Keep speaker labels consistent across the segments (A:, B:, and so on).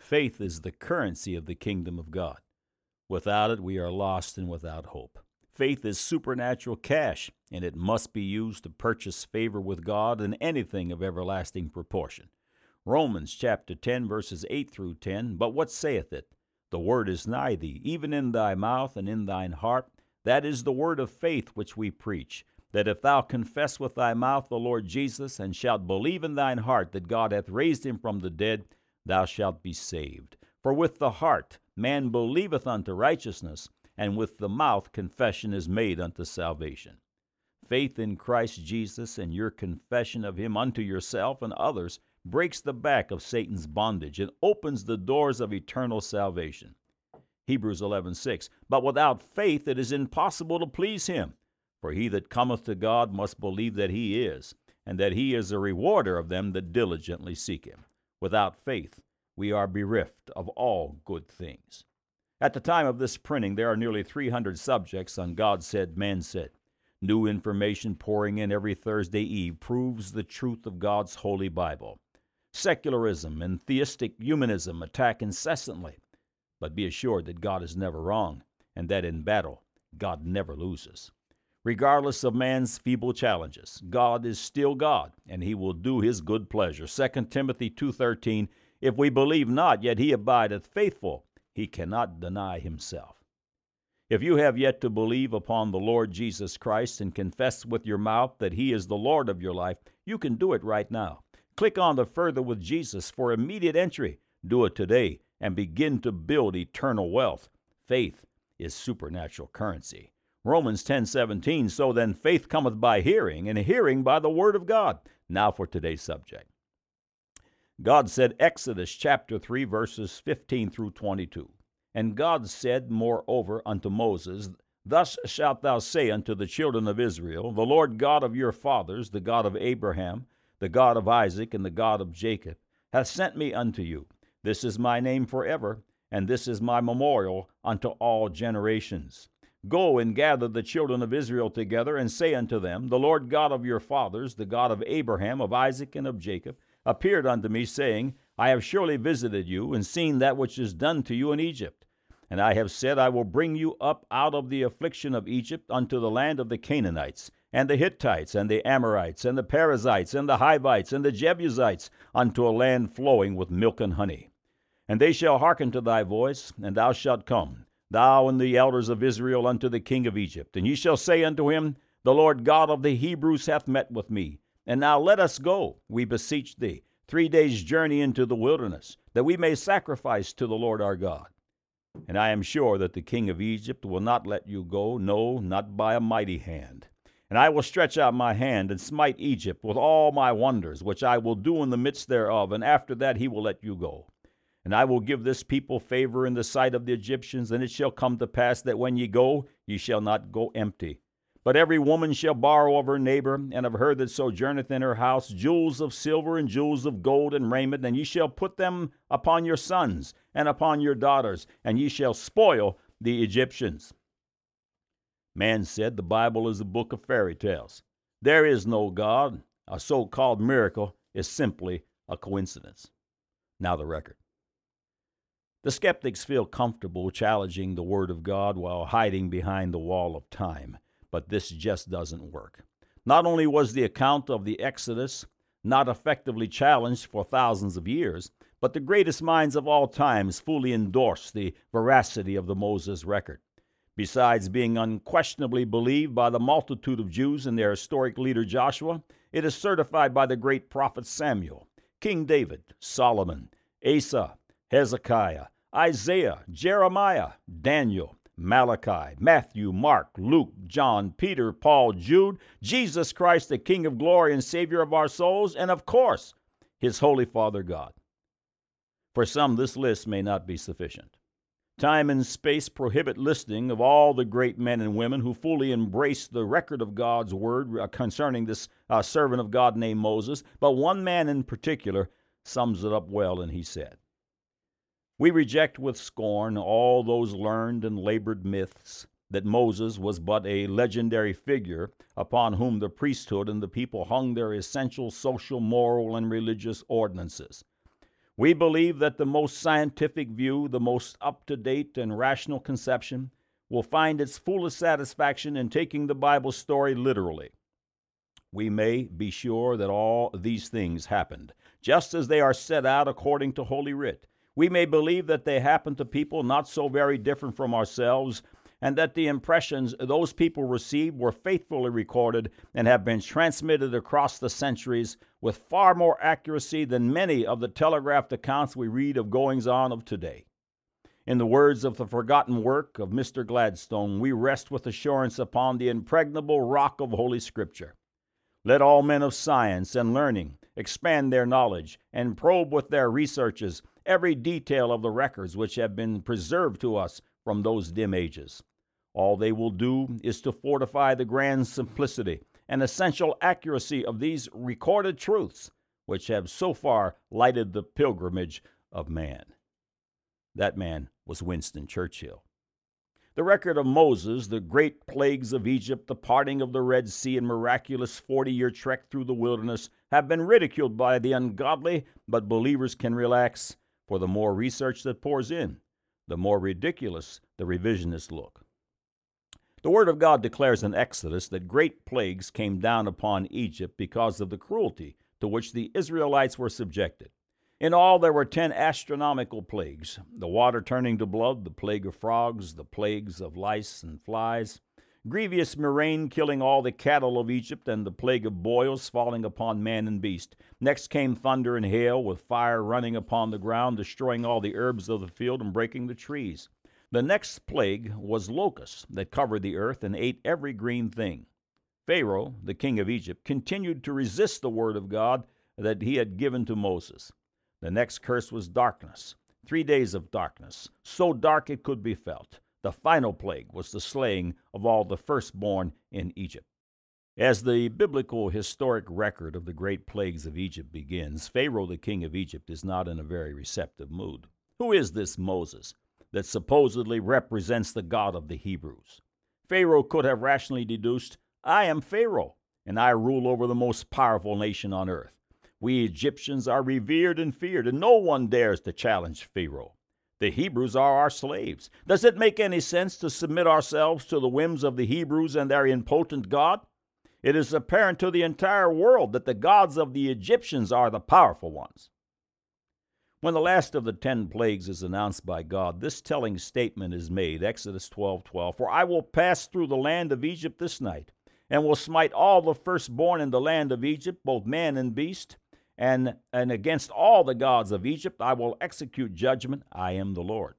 A: Faith is the currency of the kingdom of God. Without it, we are lost and without hope. Faith is supernatural cash, and it must be used to purchase favor with God and anything of everlasting proportion. Romans chapter 10, verses 8 through 10, "But what saith it? The word is nigh thee, even in thy mouth and in thine heart. That is the word of faith which we preach, that if thou confess with thy mouth the Lord Jesus, and shalt believe in thine heart that God hath raised him from the dead, thou shalt be saved. For with the heart man believeth unto righteousness, and with the mouth confession is made unto salvation." Faith in Christ Jesus and your confession of him unto yourself and others breaks the back of Satan's bondage and opens the doors of eternal salvation. Hebrews 11:6, "But without faith it is impossible to please him. For he that cometh to God must believe that he is, and that he is a rewarder of them that diligently seek him." Without faith, we are bereft of all good things. At the time of this printing, there are nearly 300 subjects on God Said, Man Said. New information pouring in every Thursday eve proves the truth of God's holy Bible. Secularism and theistic humanism attack incessantly, but be assured that God is never wrong, and that in battle, God never loses. Regardless of man's feeble challenges, God is still God, and he will do his good pleasure. 2 Timothy 2:13, "If we believe not, yet he abideth faithful. He cannot deny himself." If you have yet to believe upon the Lord Jesus Christ and confess with your mouth that he is the Lord of your life, you can do it right now. Click on the Further with Jesus for immediate entry. Do it today and begin to build eternal wealth. Faith is supernatural currency. Romans 10:17, "So then faith cometh by hearing, and hearing by the word of God." Now for today's subject. God said, Exodus chapter 3, verses 15 through 22. "And God said moreover unto Moses, Thus shalt thou say unto the children of Israel, The Lord God of your fathers, the God of Abraham, the God of Isaac, and the God of Jacob, hath sent me unto you. This is my name forever, and this is my memorial unto all generations. Go and gather the children of Israel together, and say unto them, The Lord God of your fathers, the God of Abraham, of Isaac, and of Jacob, appeared unto me, saying, I have surely visited you, and seen that which is done to you in Egypt. And I have said, I will bring you up out of the affliction of Egypt unto the land of the Canaanites, and the Hittites, and the Amorites, and the Perizzites, and the Hivites, and the Jebusites, unto a land flowing with milk and honey. And they shall hearken to thy voice, and thou shalt come, thou and the elders of Israel, unto the king of Egypt. And ye shall say unto him, The Lord God of the Hebrews hath met with me. And now let us go, we beseech thee, 3 days' journey into the wilderness, that we may sacrifice to the Lord our God. And I am sure that the king of Egypt will not let you go, no, not by a mighty hand. And I will stretch out my hand and smite Egypt with all my wonders, which I will do in the midst thereof, and after that he will let you go. And I will give this people favor in the sight of the Egyptians, and it shall come to pass that when ye go, ye shall not go empty. But every woman shall borrow of her neighbor, and of her that sojourneth in her house, jewels of silver and jewels of gold and raiment, and ye shall put them upon your sons and upon your daughters, and ye shall spoil the Egyptians. Man said the Bible is a book of fairy tales. There is no God. A so-called miracle is simply a coincidence. Now the record. The skeptics feel comfortable challenging the Word of God while hiding behind the wall of time, but this just doesn't work. Not only was the account of the Exodus not effectively challenged for thousands of years, but the greatest minds of all times fully endorsed the veracity of the Moses record. Besides being unquestionably believed by the multitude of Jews and their historic leader Joshua, it is certified by the great prophet Samuel, King David, Solomon, Asa, Hezekiah, Isaiah, Jeremiah, Daniel, Malachi, Matthew, Mark, Luke, John, Peter, Paul, Jude, Jesus Christ, the King of glory and Savior of our souls, and of course, his Holy Father God. For some, this list may not be sufficient. Time and space prohibit listing of all the great men and women who fully embraced the record of God's word concerning this servant of God named Moses, but one man in particular sums it up well, and he said, We reject with scorn all those learned and labored myths that Moses was but a legendary figure upon whom the priesthood and the people hung their essential social, moral, and religious ordinances. We believe that the most scientific view, the most up-to-date and rational conception, will find its fullest satisfaction in taking the Bible story literally. We may be sure that all these things happened, just as they are set out according to Holy Writ. We may believe that they happened to people not so very different from ourselves, and that the impressions those people received were faithfully recorded and have been transmitted across the centuries with far more accuracy than many of the telegraphed accounts we read of goings-on of today. In the words of the forgotten work of Mr. Gladstone, we rest with assurance upon the impregnable rock of Holy Scripture. Let all men of science and learning expand their knowledge and probe with their researches every detail of the records which have been preserved to us from those dim ages. All they will do is to fortify the grand simplicity and essential accuracy of these recorded truths which have so far lighted the pilgrimage of man. That man was Winston Churchill. The record of Moses, the great plagues of Egypt, the parting of the Red Sea, and miraculous 40-year trek through the wilderness have been ridiculed by the ungodly, but believers can relax, for the more research that pours in, the more ridiculous the revisionists look. The Word of God declares in Exodus that great plagues came down upon Egypt because of the cruelty to which the Israelites were subjected. In all, there were 10 astronomical plagues: the water turning to blood, the plague of frogs, the plagues of lice and flies, grievous murrain killing all the cattle of Egypt, and the plague of boils falling upon man and beast. Next came thunder and hail, with fire running upon the ground, destroying all the herbs of the field and breaking the trees. The next plague was locusts that covered the earth and ate every green thing. Pharaoh, the king of Egypt, continued to resist the word of God that he had given to Moses. The next curse was darkness, 3 days of darkness, so dark it could be felt. The final plague was the slaying of all the firstborn in Egypt. As the biblical historic record of the great plagues of Egypt begins, Pharaoh, the king of Egypt, is not in a very receptive mood. Who is this Moses that supposedly represents the God of the Hebrews? Pharaoh could have rationally deduced, I am Pharaoh, and I rule over the most powerful nation on earth. We Egyptians are revered and feared, and no one dares to challenge Pharaoh. The Hebrews are our slaves. Does it make any sense to submit ourselves to the whims of the Hebrews and their impotent God? It is apparent to the entire world that the gods of the Egyptians are the powerful ones. When the last of the 10 plagues is announced by God, this telling statement is made, Exodus 12:12, For I will pass through the land of Egypt this night, and will smite all the firstborn in the land of Egypt, both man and beast, and against all the gods of Egypt I will execute judgment. I am the Lord.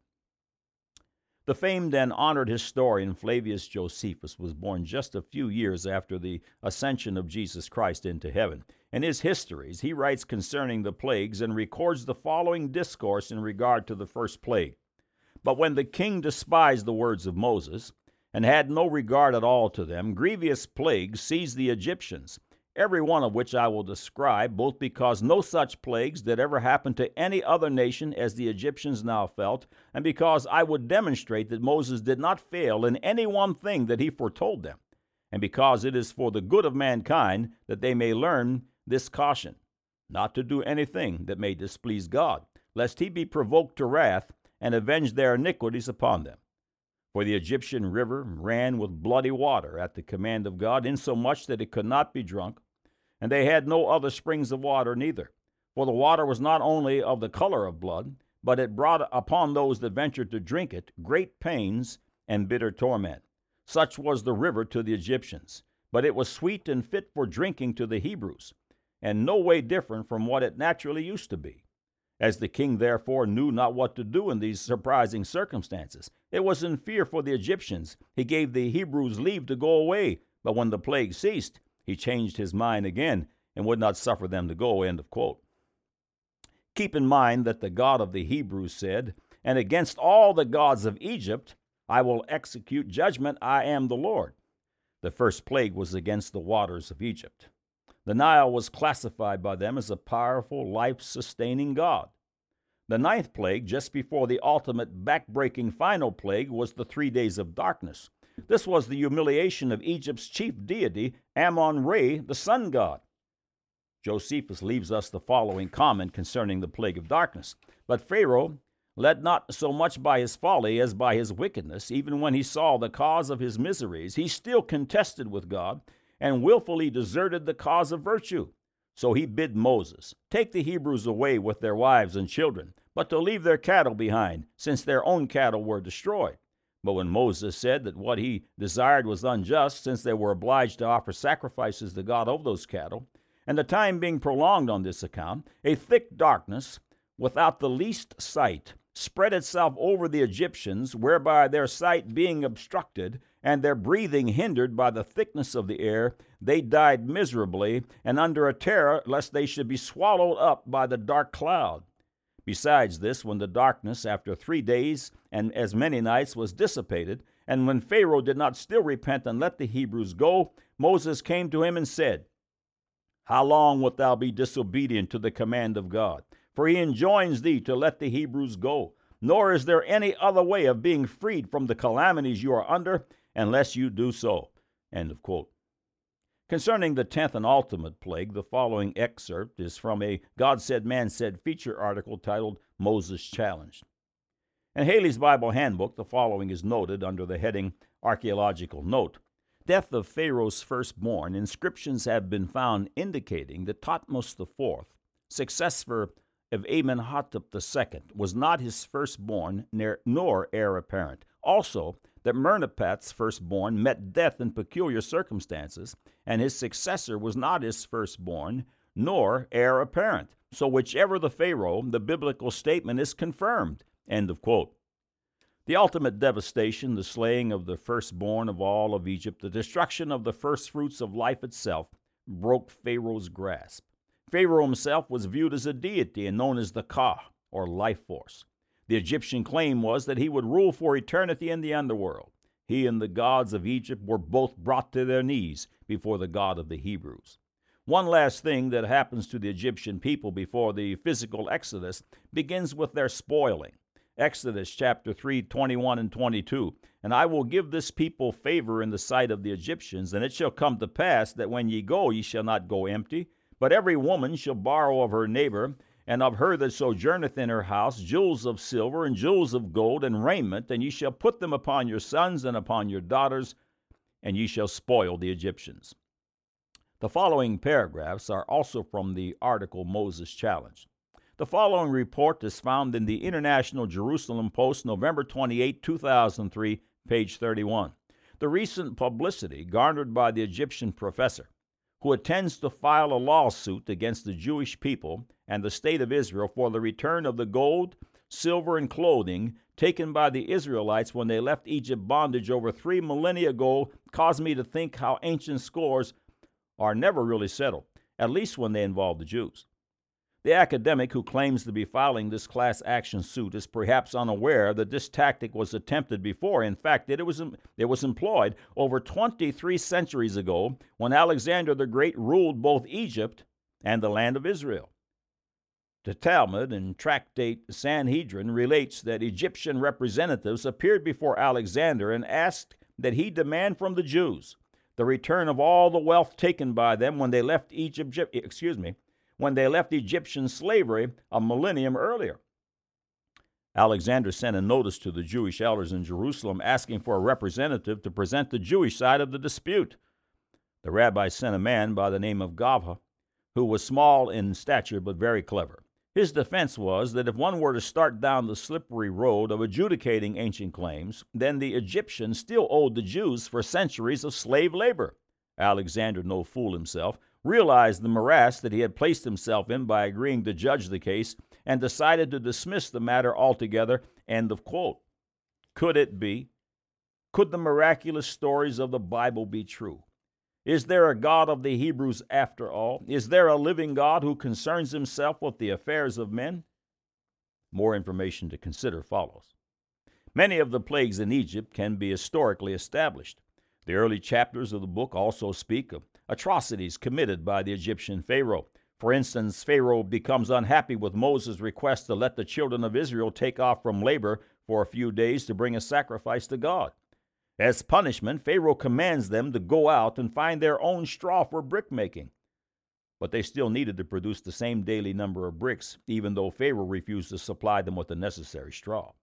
A: The famed and honored historian Flavius Josephus was born just a few years after the ascension of Jesus Christ into heaven. In his histories, he writes concerning the plagues and records the following discourse in regard to the first plague. But when the king despised the words of Moses, and had no regard at all to them, grievous plagues seized the Egyptians, every one of which I will describe, both because no such plagues did ever happen to any other nation as the Egyptians now felt, and because I would demonstrate that Moses did not fail in any one thing that he foretold them, and because it is for the good of mankind that they may learn this caution, not to do anything that may displease God, lest he be provoked to wrath and avenge their iniquities upon them. For the Egyptian river ran with bloody water at the command of God, insomuch that it could not be drunk, and they had no other springs of water neither. For the water was not only of the color of blood, but it brought upon those that ventured to drink it great pains and bitter torment. Such was the river to the Egyptians, but it was sweet and fit for drinking to the Hebrews, and no way different from what it naturally used to be. As the king therefore knew not what to do in these surprising circumstances, it was in fear for the Egyptians. He gave the Hebrews leave to go away, but when the plague ceased, he changed his mind again and would not suffer them to go. End of quote. Keep in mind that the God of the Hebrews said, And against all the gods of Egypt I will execute judgment. I am the Lord. The first plague was against the waters of Egypt. The Nile was classified by them as a powerful, life-sustaining god. The 9th plague, just before the ultimate back-breaking final plague, was the 3 days of darkness. This was the humiliation of Egypt's chief deity, Ammon-Re, the sun god. Josephus leaves us the following comment concerning the plague of darkness. But Pharaoh, led not so much by his folly as by his wickedness, even when he saw the cause of his miseries, he still contested with God and willfully deserted the cause of virtue. So he bid Moses, take the Hebrews away with their wives and children, but to leave their cattle behind, since their own cattle were destroyed. But when Moses said that what he desired was unjust, since they were obliged to offer sacrifices to God of those cattle, and the time being prolonged on this account, a thick darkness, without the least sight, spread itself over the Egyptians, whereby their sight being obstructed, and their breathing hindered by the thickness of the air, they died miserably, and under a terror lest they should be swallowed up by the dark cloud. Besides this, when the darkness after 3 days and as many nights was dissipated, and when Pharaoh did not still repent and let the Hebrews go, Moses came to him and said, How long wilt thou be disobedient to the command of God? For he enjoins thee to let the Hebrews go. Nor is there any other way of being freed from the calamities you are under, unless you do so. End of quote. Concerning the 10th and ultimate plague, the following excerpt is from a God Said, Man Said feature article titled Moses Challenged. In Haley's Bible Handbook, the following is noted under the heading Archaeological Note. Death of Pharaoh's firstborn. Inscriptions have been found indicating that Thutmose IV, successor of Amenhotep II, was not his firstborn nor heir apparent. Also, that Merneptah's firstborn met death in peculiar circumstances, and his successor was not his firstborn nor heir apparent. So whichever the Pharaoh, the biblical statement is confirmed. End of quote. The ultimate devastation, the slaying of the firstborn of all of Egypt, the destruction of the firstfruits of life itself, broke Pharaoh's grasp. Pharaoh himself was viewed as a deity and known as the Ka, or life force. The Egyptian claim was that he would rule for eternity in the underworld. He and the gods of Egypt were both brought to their knees before the God of the Hebrews. One last thing that happens to the Egyptian people before the physical Exodus begins with their spoiling. Exodus chapter 3, 21 and 22. And I will give this people favor in the sight of the Egyptians, and it shall come to pass that when ye go, ye shall not go empty, but every woman shall borrow of her neighbor, and of her that sojourneth in her house, jewels of silver and jewels of gold and raiment, and ye shall put them upon your sons and upon your daughters, and ye shall spoil the Egyptians. The following paragraphs are also from the article Moses Challenged. The following report is found in the International Jerusalem Post, November 28, 2003, page 31. The recent publicity garnered by the Egyptian professor, who intends to file a lawsuit against the Jewish people and the state of Israel for the return of the gold, silver, and clothing taken by the Israelites when they left Egypt bondage over 3 millennia ago, caused me to think how ancient scores are never really settled, at least when they involve the Jews. The academic who claims to be filing this class action suit is perhaps unaware that this tactic was attempted before. In fact, it was employed over 23 centuries ago when Alexander the Great ruled both Egypt and the land of Israel. The Talmud and tractate Sanhedrin relates that Egyptian representatives appeared before Alexander and asked that he demand from the Jews the return of all the wealth taken by them when they left Egyptian slavery a millennium earlier. Alexander sent a notice to the Jewish elders in Jerusalem asking for a representative to present the Jewish side of the dispute. The rabbi sent a man by the name of Gavha, who was small in stature but very clever. His defense was that if one were to start down the slippery road of adjudicating ancient claims, then the Egyptians still owed the Jews for centuries of slave labor. Alexander, no fool himself, realized the morass that he had placed himself in by agreeing to judge the case and decided to dismiss the matter altogether. End of quote. Could it be? Could the miraculous stories of the Bible be true? Is there a God of the Hebrews after all? Is there a living God who concerns himself with the affairs of men? More information to consider follows. Many of the plagues in Egypt can be historically established. The early chapters of the book also speak of atrocities committed by the Egyptian Pharaoh. For instance, Pharaoh becomes unhappy with Moses' request to let the children of Israel take off from labor for a few days to bring a sacrifice to God. As punishment, Pharaoh commands them to go out and find their own straw for brickmaking. but they still needed to produce the same daily number of bricks, even though Pharaoh refused to supply them with the necessary straw.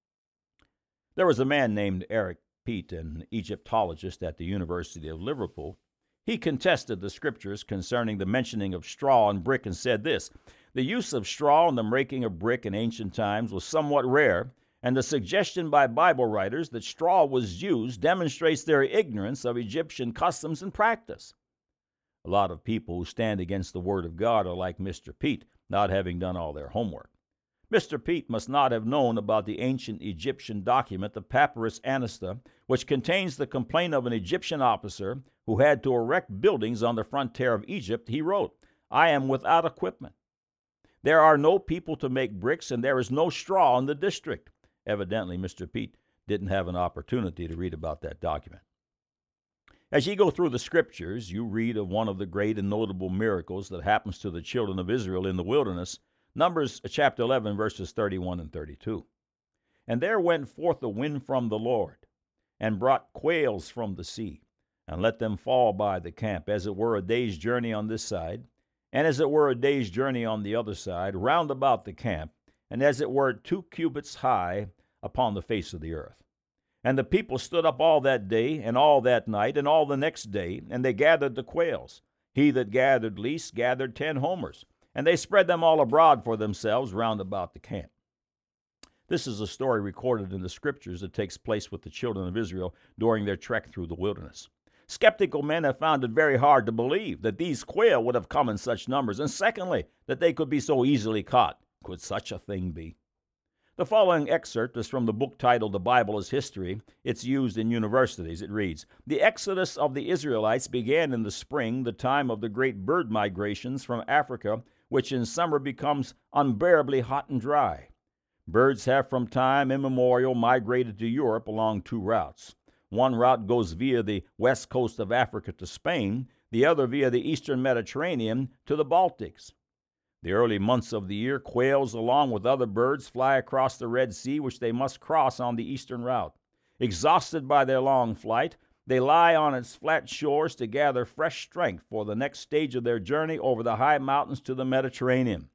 A: There was a man named Eric Peat, an Egyptologist at the University of Liverpool. He contested the scriptures concerning the mentioning of straw and brick and said this: the use of straw in the making of brick in ancient times was somewhat rare, and the suggestion by Bible writers that straw was used demonstrates their ignorance of Egyptian customs and practice. A lot of people who stand against the Word of God are like Mr. Peat, not having done all their homework. Mr. Peat must not have known about the ancient Egyptian document, the Papyrus Anista, which contains the complaint of an Egyptian officer who had to erect buildings on the frontier of Egypt. He wrote, "I am without equipment. There are no people to make bricks, and there is no straw in the district." Evidently, Mr. Peat didn't have an opportunity to read about that document. As you go through the scriptures, you read of one of the great and notable miracles that happens to the children of Israel in the wilderness, Numbers chapter 11, verses 31 and 32. "And there went forth a wind from the Lord, and brought quails from the sea, and let them fall by the camp, as it were a day's journey on this side, and as it were a day's journey on the other side, round about the camp, and as it were 2 cubits high upon the face of the earth. And the people stood up all that day, and all that night, and all the next day, and they gathered the quails. He that gathered least gathered 10 homers, and they spread them all abroad for themselves round about the camp." This is a story recorded in the scriptures that takes place with the children of Israel during their trek through the wilderness. Skeptical men have found it very hard to believe that these quail would have come in such numbers, and secondly, that they could be so easily caught. Could such a thing be? The following excerpt is from the book titled The Bible as History. It's used in universities. It reads, "The exodus of the Israelites began in the spring, the time of the great bird migrations from Africa, which in summer becomes unbearably hot and dry. Birds have from time immemorial migrated to Europe along 2 routes. One route goes via the west coast of Africa to Spain, the other via the eastern Mediterranean to the Baltics. The early months of the year, quails along with other birds fly across the Red Sea, which they must cross on the eastern route. Exhausted by their long flight, they lie on its flat shores to gather fresh strength for the next stage of their journey over the high mountains to the Mediterranean."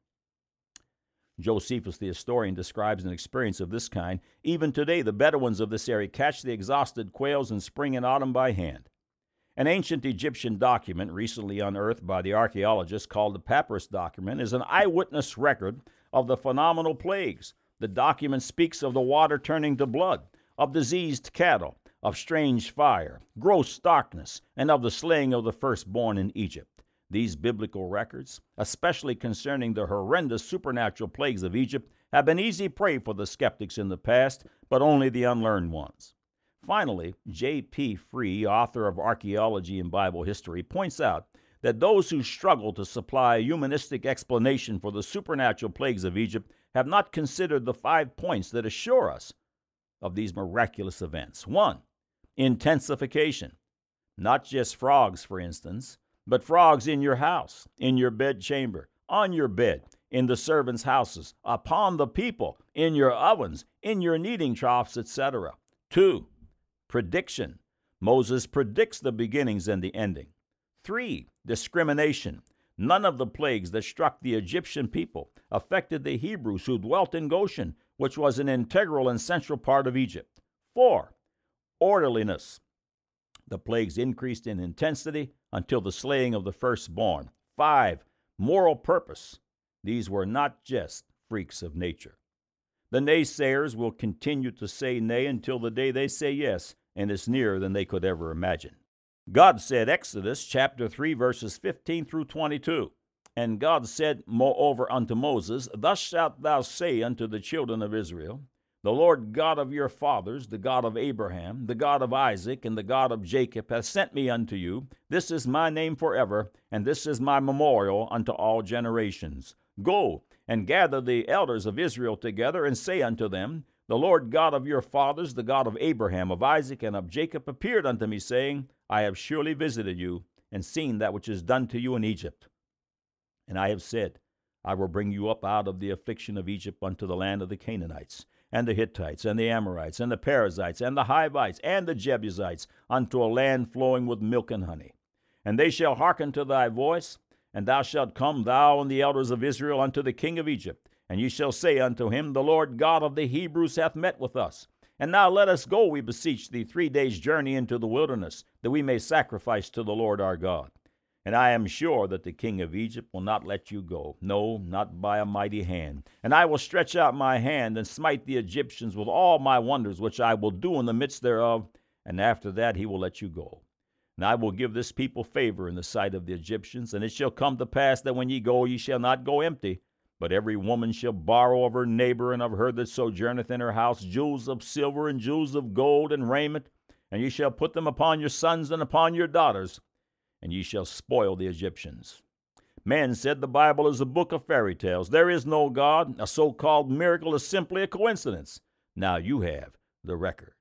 A: Josephus, the historian, describes an experience of this kind. "Even today, the Bedouins of this area catch the exhausted quails in spring and autumn by hand." An ancient Egyptian document recently unearthed by the archaeologists called the Papyrus document is an eyewitness record of the phenomenal plagues. The document speaks of the water turning to blood, of diseased cattle, of strange fire, gross darkness, and of the slaying of the firstborn in Egypt. These biblical records, especially concerning the horrendous supernatural plagues of Egypt, have been easy prey for the skeptics in the past, but only the unlearned ones. Finally, J.P. Free, author of Archaeology and Bible History, points out that those who struggle to supply a humanistic explanation for the supernatural plagues of Egypt have not considered the 5 points that assure us of these miraculous events. 1. Intensification. Not just frogs, for instance, but frogs in your house, in your bedchamber, on your bed, in the servants' houses, upon the people, in your ovens, in your kneading troughs, etc. 2. Prediction. Moses predicts the beginnings and the ending. 3. Discrimination. None of the plagues that struck the Egyptian people affected the Hebrews who dwelt in Goshen, which was an integral and central part of Egypt. 4. Orderliness. The plagues increased in intensity until the slaying of the firstborn. 5. Moral purpose. These were not just freaks of nature. The naysayers will continue to say nay until the day they say yes, and it's nearer than they could ever imagine. God said, Exodus chapter 3, verses 15 through 22, "And God said moreover unto Moses, Thus shalt thou say unto the children of Israel, The Lord God of your fathers, the God of Abraham, the God of Isaac, and the God of Jacob, hath sent me unto you. This is my name forever, and this is my memorial unto all generations. Go, and gather the elders of Israel together, and say unto them, The Lord God of your fathers, the God of Abraham, of Isaac, and of Jacob, appeared unto me, saying, I have surely visited you, and seen that which is done to you in Egypt. And I have said, I will bring you up out of the affliction of Egypt unto the land of the Canaanites, and the Hittites, and the Amorites, and the Perizzites, and the Hivites, and the Jebusites, unto a land flowing with milk and honey. And they shall hearken to thy voice, And thou shalt come, thou and the elders of Israel, unto the king of Egypt. And ye shall say unto him, The Lord God of the Hebrews hath met with us. And now let us go, we beseech thee, 3 days' journey into the wilderness, that we may sacrifice to the Lord our God. And I am sure that the king of Egypt will not let you go, no, not by a mighty hand. And I will stretch out my hand and smite the Egyptians with all my wonders, which I will do in the midst thereof. And after that he will let you go. And I will give this people favor in the sight of the Egyptians. And it shall come to pass that when ye go, ye shall not go empty. But every woman shall borrow of her neighbor and of her that sojourneth in her house jewels of silver and jewels of gold and raiment. And ye shall put them upon your sons and upon your daughters. And ye shall spoil the Egyptians. Men said the Bible is a book of fairy tales. There is no God. A so-called miracle is simply a coincidence. Now you have the record.